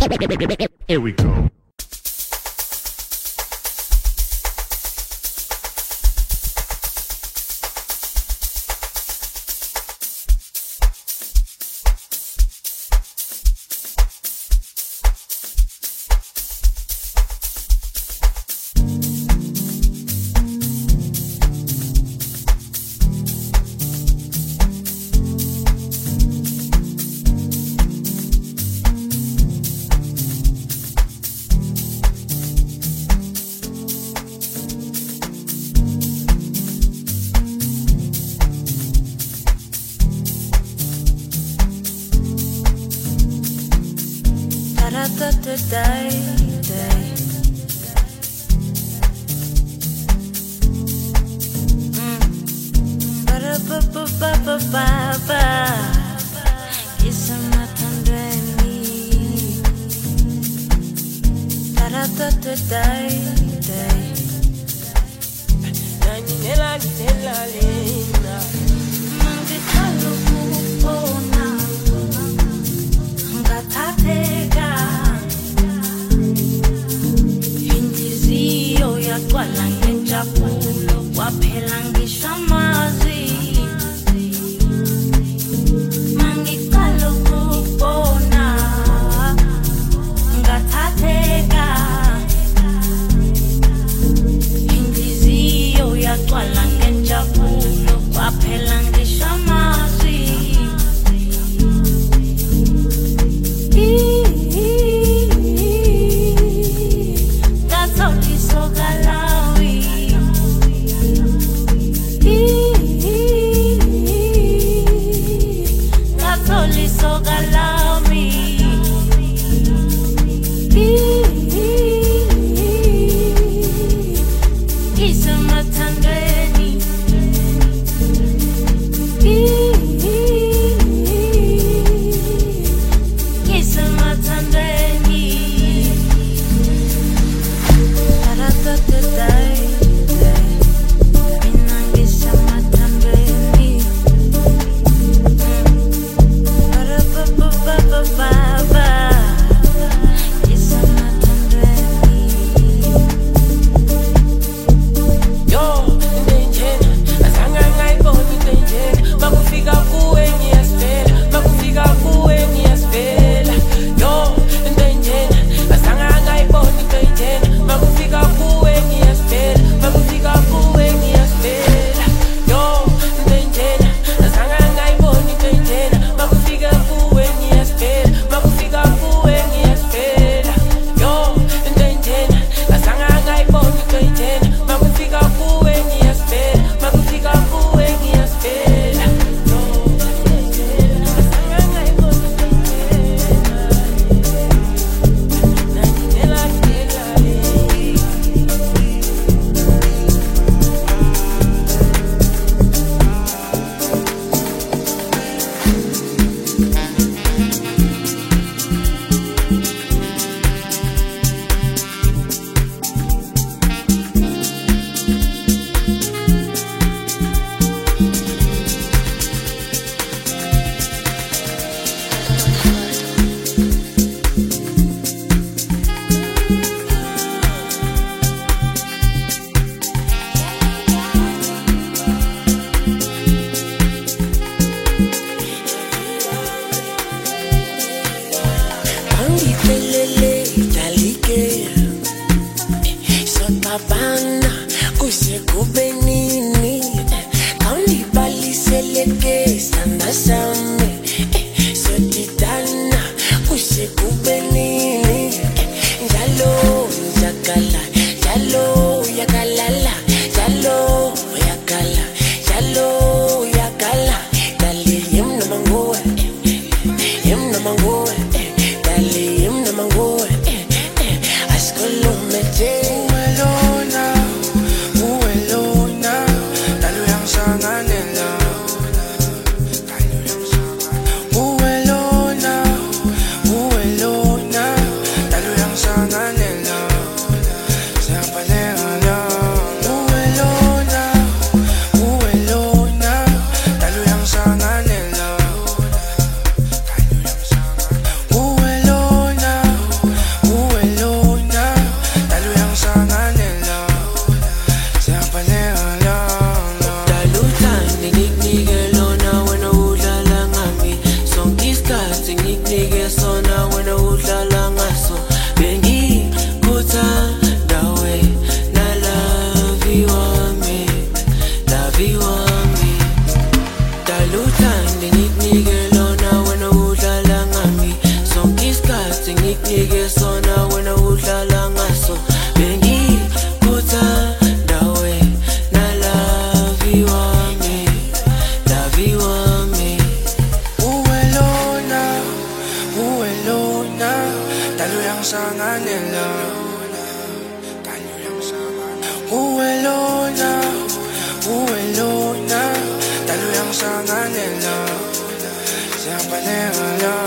Here we go. sanganela Uwelona Uwelona Talo yang sanganela Siapa nela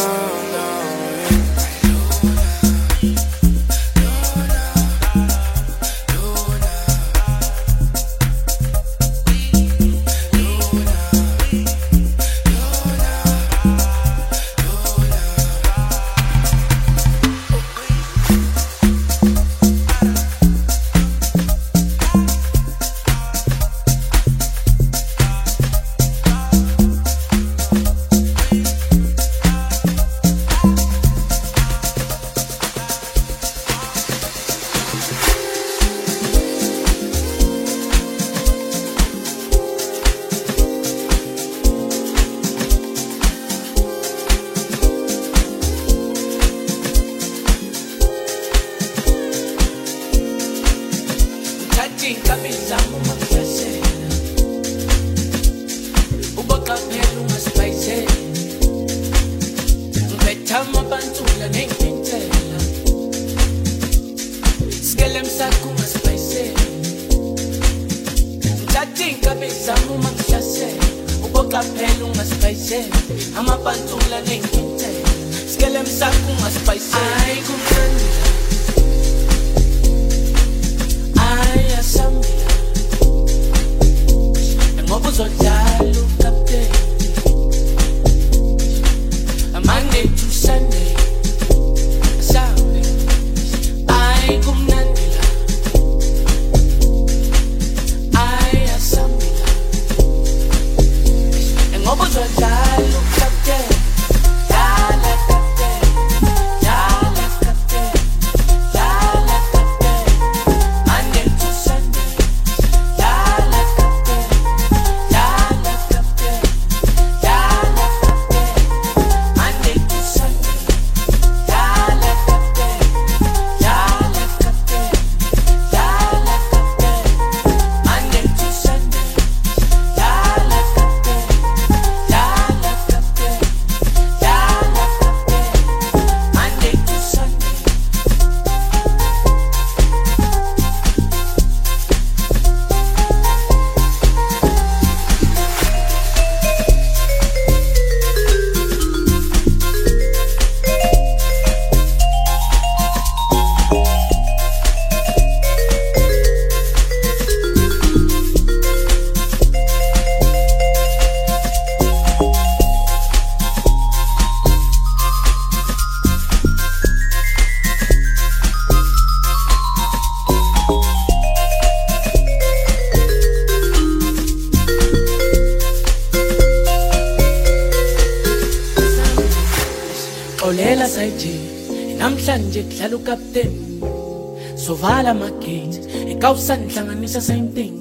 Sovala magate, ikawusan hlanganisa same thing.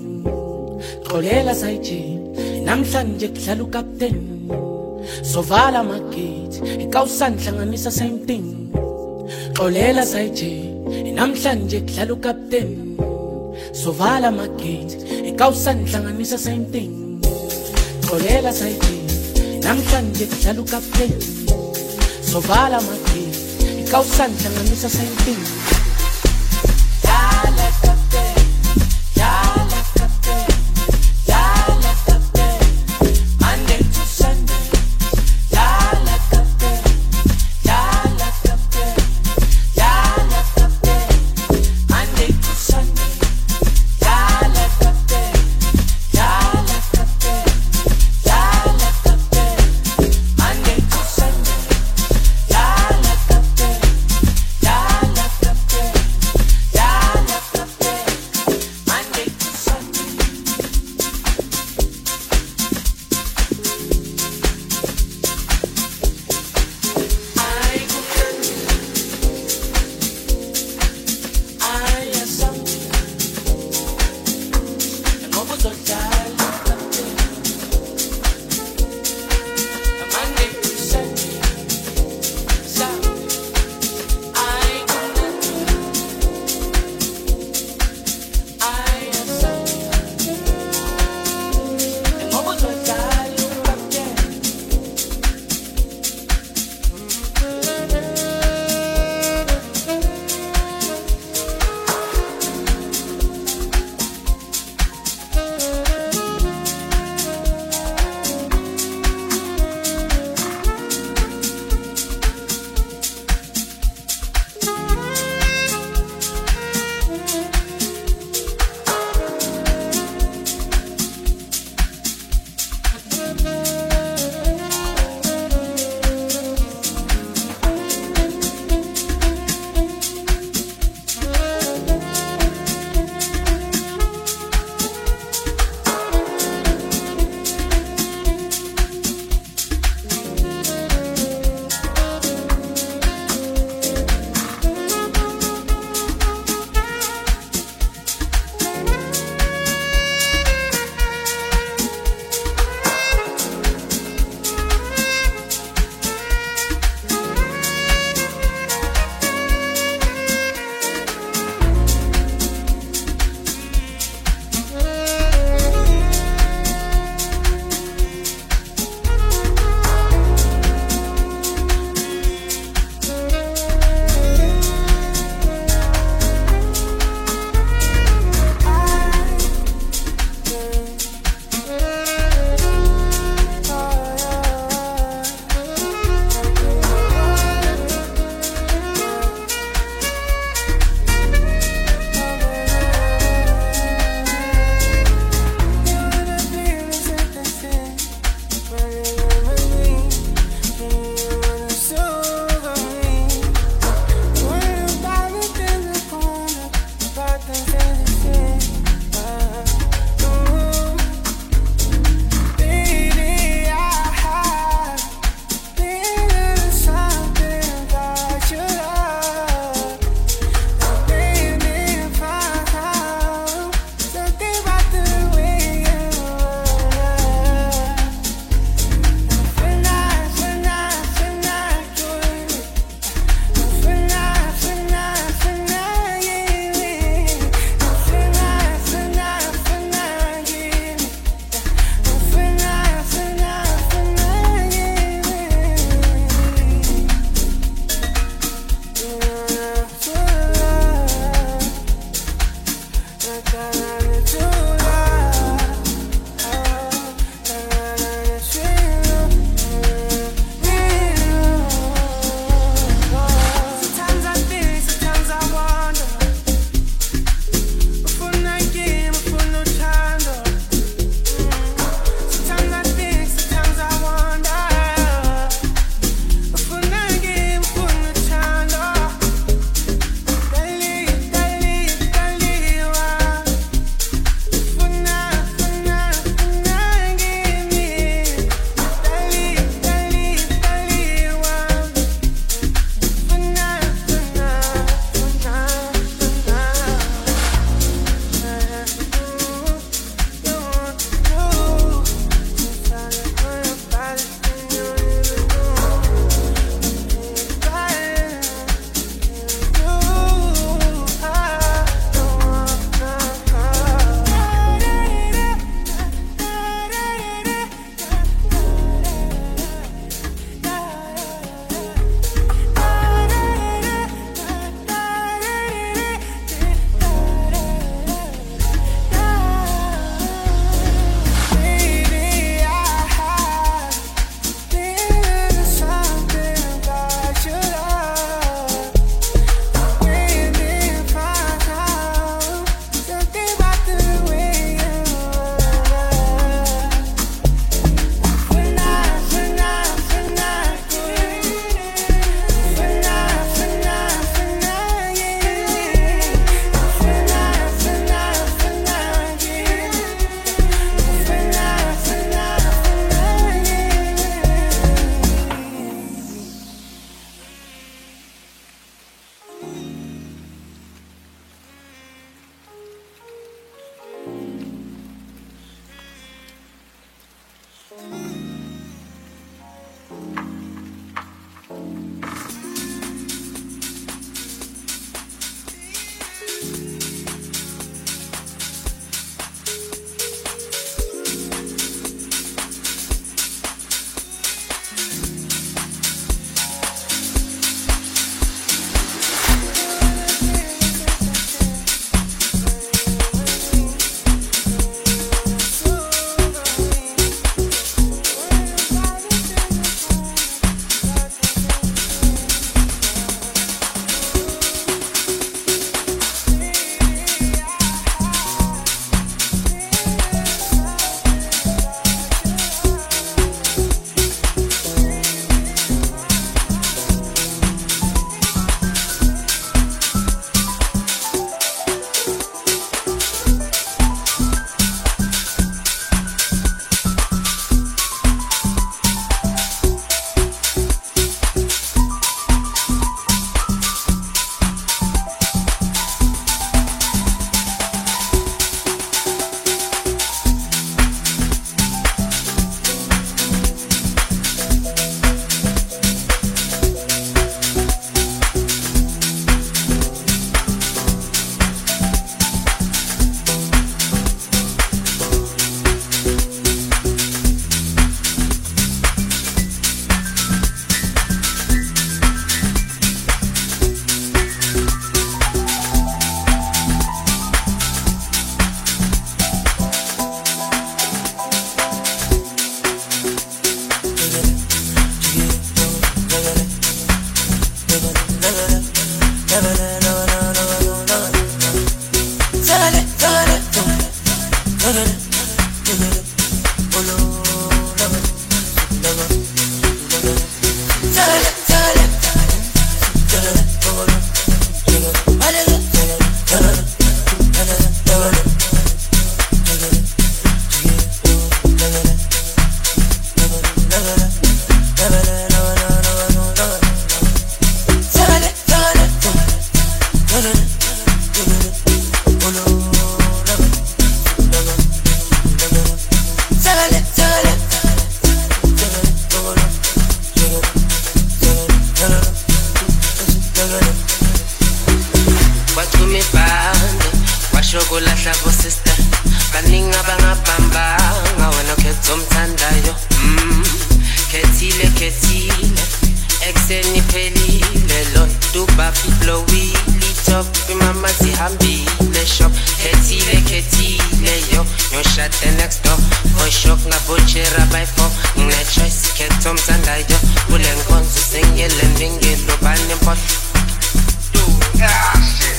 Xolela sayije, namhlanje kudlala ukapteni. Sovala magate, ikawusan hlanganisa same thing. Xolela sayije, namhlanje kudlala ukapteni. Sovala magate, ikawusan hlanganisa same thing. Xolela sayije, namhlanje kudlala ukapteni. Sovala magate, ikawusan hlanganisa same thing. sihambile shop khethile yo nyoshade next door for shock na butchera by four ngine choice khetho mthandayo kule nkonzo singele ndingilo bani import do shit.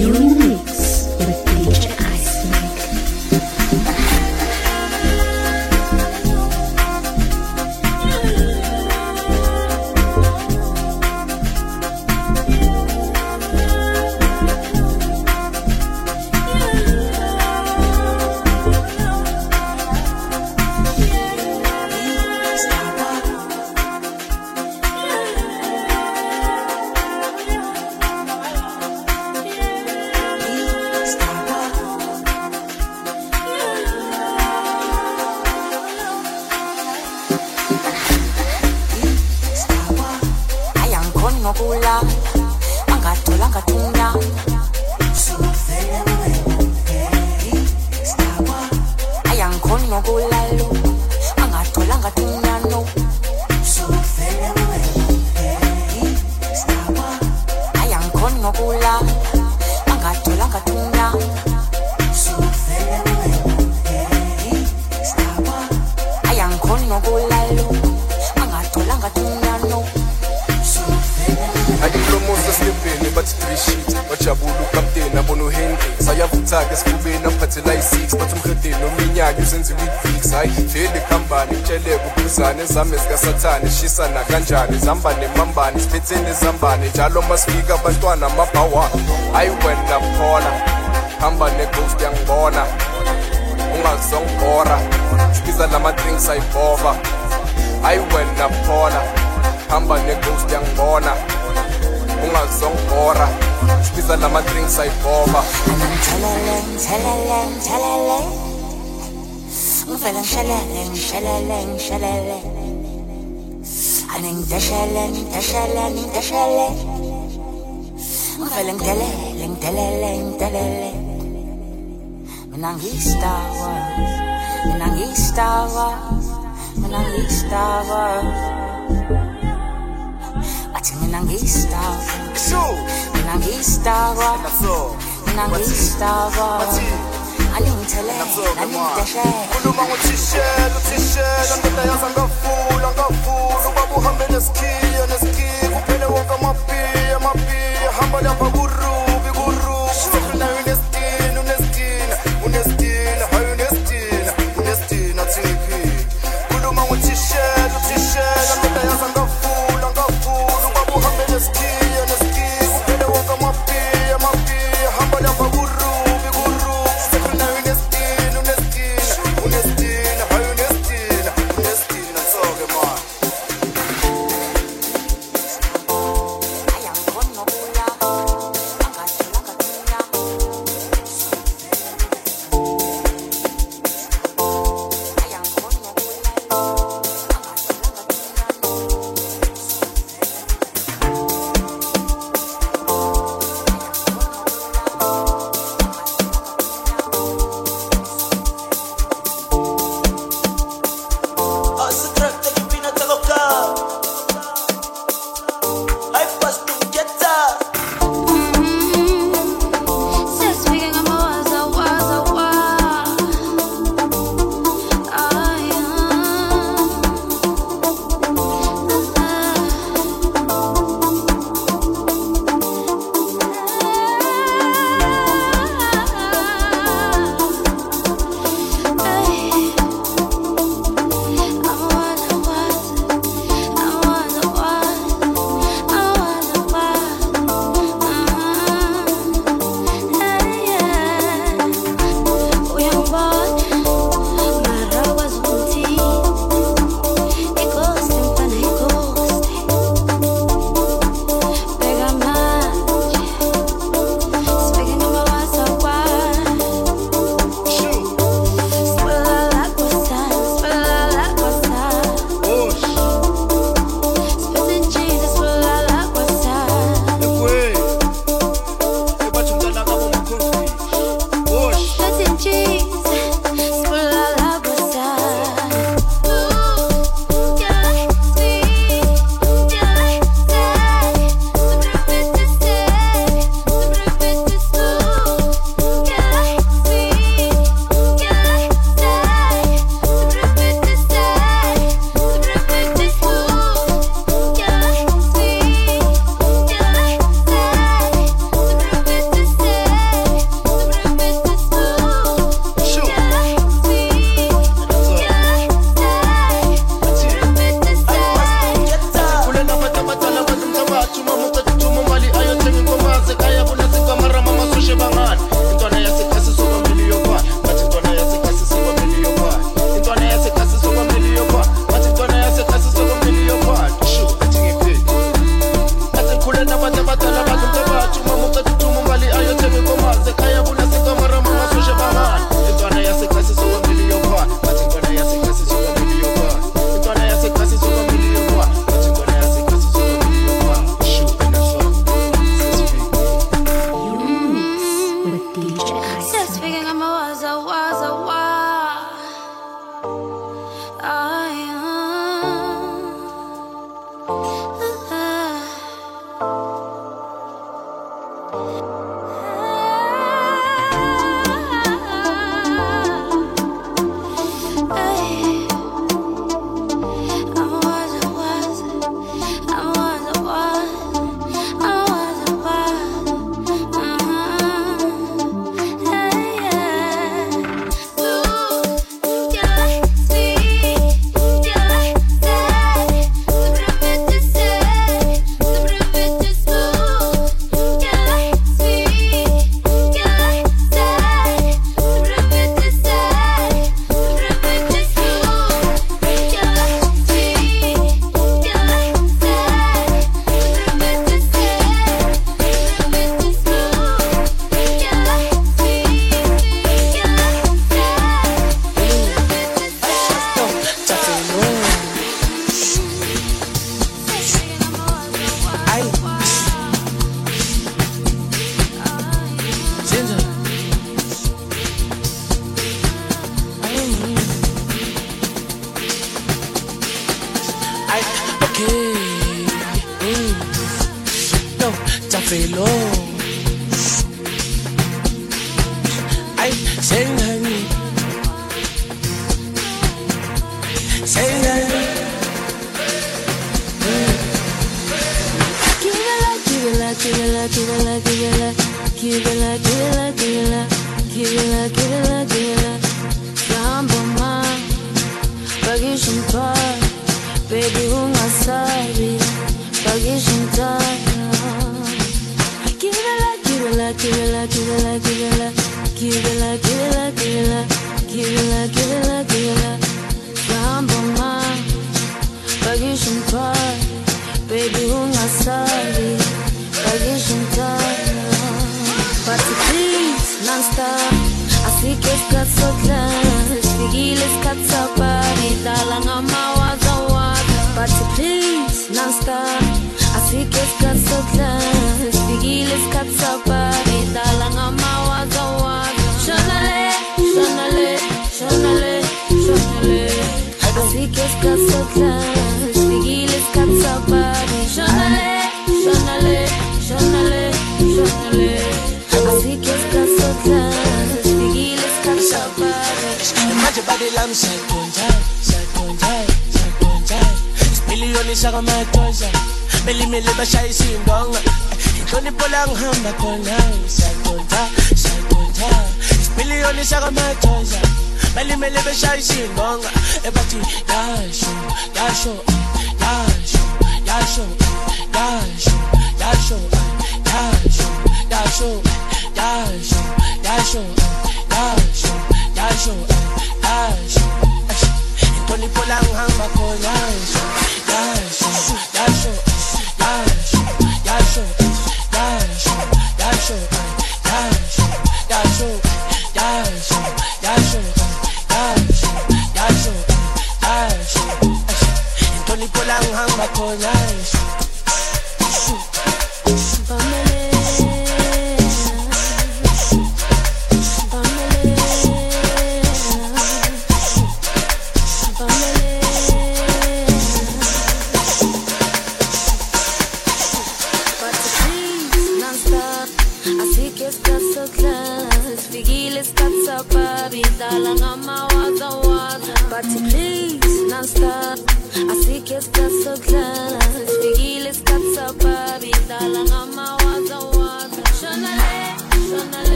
You're in the mix with DJ Iceman. Nokula angathola ngathuna ayangikhona nokulalo angathola ngathuna no ayangikhona nokula angathola ngathuna ayangikhona nokulalo angathola ngathuna no Ayimlomosa slipping bathi 3 sheets bajabula uCaptain abona uHenry sayavutha-ke esifubeni aphathela i6 bathi umhedeni ominyaka uzenza i-weekfix hayi vele ikhambani kutsheleka ukhuzane ezame zikasathane shisana kanjani zambane mambane siphetheni ezambane njalo masifika abantwana amabhawa hayi wena phola hamba neghost yangibona ungazongibhora sibiza lama-drinks ayibhova hayi wena phola hamba neghost yangibona ungazongibhora sibiza lama-drinks ayibhova ngivele ngishelele anengideshele ngivele ngidelele mina ngiyistawa athi mina ngiyistawa aningithelele khuluma ngothishela uthishela ndoda yaza ngavula ubaba uhambe nesikhiya kuphele wonke amapiya hamba lapha kurubi sefinayo unestina hayi unestina thiphi khuluma ngothishela ndoda yaza ngavula ubaba uhambe nesikhiya kuphele wonke amapiya hamba lapha kurubi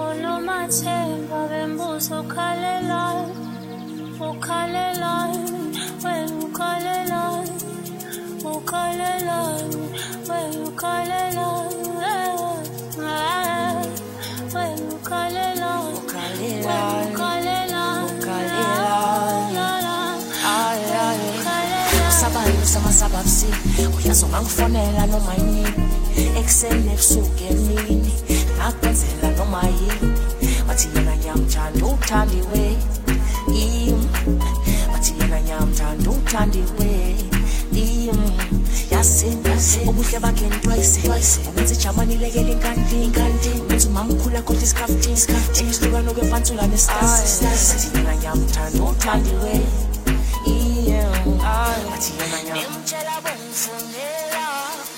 Sababsi, uyazonga ngifonela noma yini ekseni ebusuku emini nakwenzela noma yini bathi yena nyamthanda uthandiwe bathi yena nyamthanda uthandiwe yasinda ubuhle bakhe ntwayise umenza ijamani lekele inkanti umenza umamkhulu kodwa isikafti isihlukano kwefansula nestasi bathi yena nyamthanda uthandiwe nimtshela bongifunela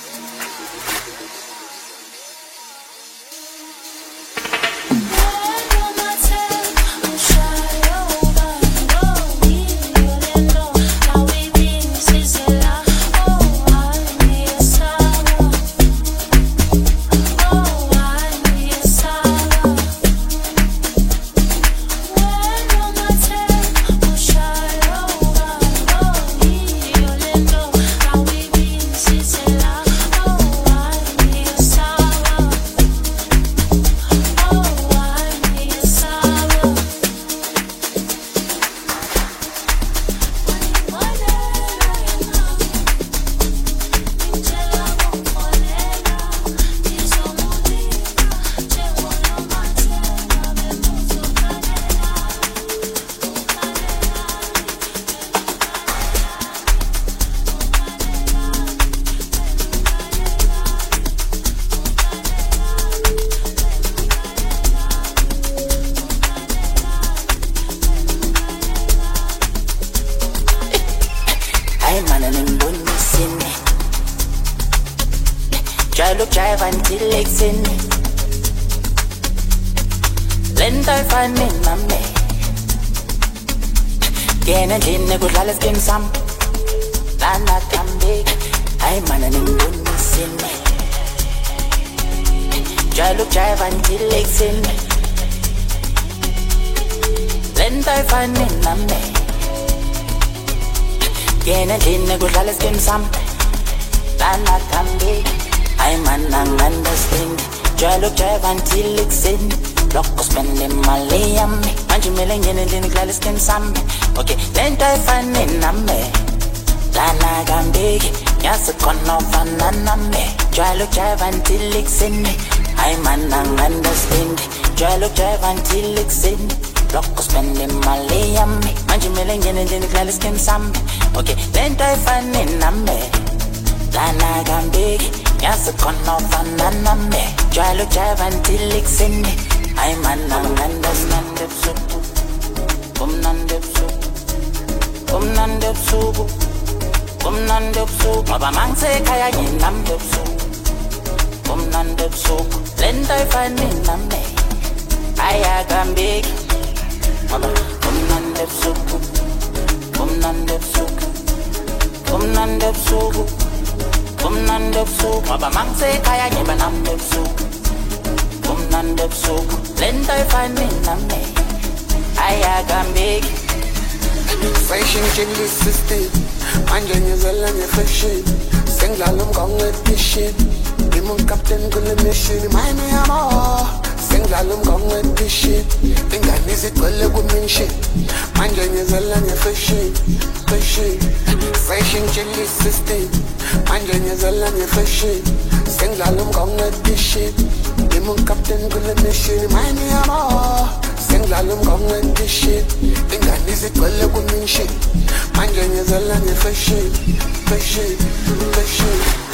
Drive until it's in me. Lento ifane nami. Kena ndine kudlala skin sam. Lana kambe. Ay mana ningunisini. Drive until it's in me. Lento ifane nami. Kena ndine kudlala skin sam. Lana kambe. I'm an understand. Drive until it's in. Loco spending money on me. Manji million in the glass skin some. Okay, then I find in a me. Lana Gambi. Yes, a con of an me. Drive until it's in. I'm an understand. Drive until it's in. Loco spending money on me. Manji million in the glass skin some. Okay, then I find in a me. Lana Gambi. Yes, a con of an me. Drive until it's in me. I'm an understand the soup. Nande soup. Nande soup. Baba man say kaya yin nande soup. Nande soup. Lend I find me name. I can big. Baba nande soup. Nande soup. Nande soup. Nande soup. Baba man say kaya yin nande soup. Nande soup. Lend I find me name. I can big. Fashion chili system. Manja nyezela nye fashion. Singla lum gong edition. Dimon captain gule mission. Mine amo. Singla lum gong edition. Inga nizi gule gu mention. Manja nyezela nye fashion. Fashion chili system. Manja nyezela nye fashion. Singla lum gong edition. Dimon captain gule mission. Mine amo. Singla lum gong edition. Inga nizi gule gu mention. Manja nyezela nye fashion.